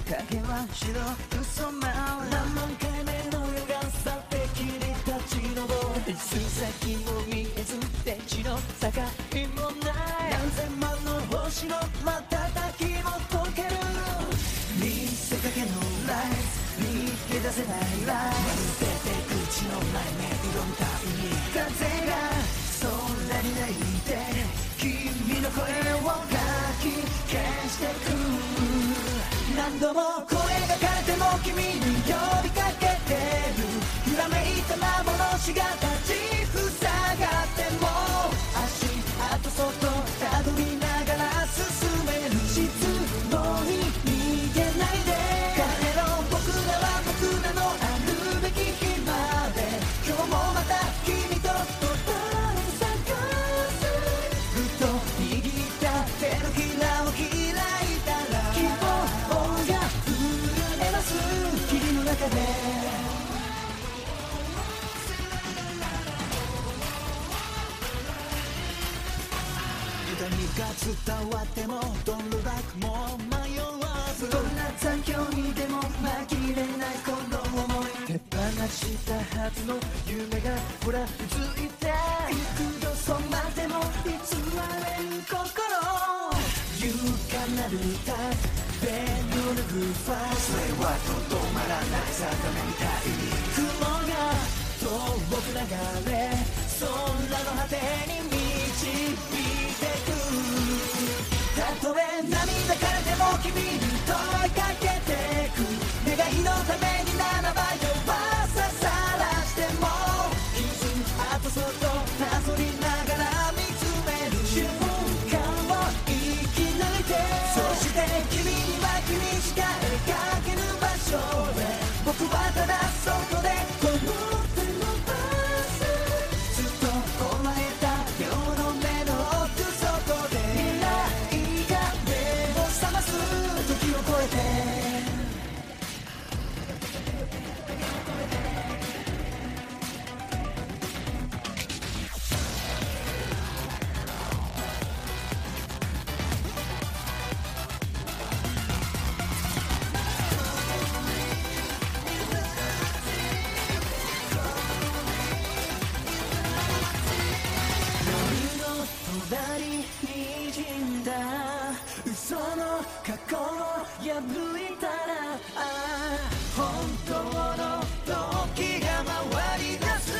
影は白嘘まう何万回目の夜が去ってきに立ち上る行く先も見えず電池の境もない何千万の星の瞬きも溶ける見せかけのライフ逃げ出せないライフ出て口のないメロンたいに風が空に泣いて君の声をかき消してく何度も声がかれても君に呼びかけてる揺らめいた幻が立ちふさがっても足跡そっとたどりながら進める失望に逃げないで帰ろう僕らは僕らのあるべき日まで今日もまた君と答え探すぐっと握った手のひらを開いたら希望が震えます霧の中で痛みが伝わってもどんな楽も迷わずどんな残響にでも紛れないこの想い手放したはずの夢がほらついて幾度そまでも偽れる心勇敢なるタイプベルのグファイそれはとどまらない定めみたいに雲が遠く流れ空の果てに導いてくたとえ涙枯れても君に問いかけてく願いのためにならば弱ささらしても傷跡そっとなぞりながら見つめる瞬間を生き抜いてそして君には君しか描けぬ場所へ僕はただそこでこの手のバスずっと追われた両の目の奥底で未来が目を覚ます時を超えてにじんだ嘘の過去を破いたら本当の時が回り出す、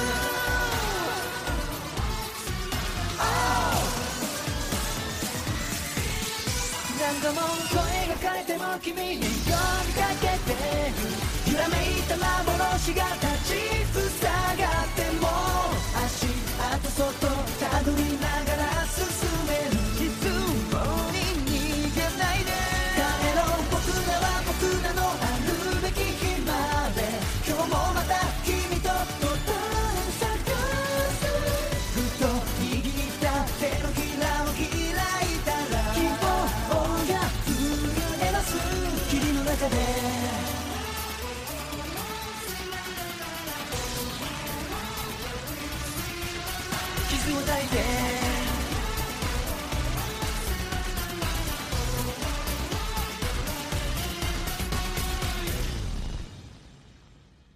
何度も声が枯れても君に呼びかけてる揺らめいた幻が立ちふさがっても足跡そっとたどりながら進める失望に逃げないで帰ろう僕らは僕らのあるべき日まで今日もまた君と答え探すふと握った手のひらを開いたら希望が震えます霧の中で傷を抱いて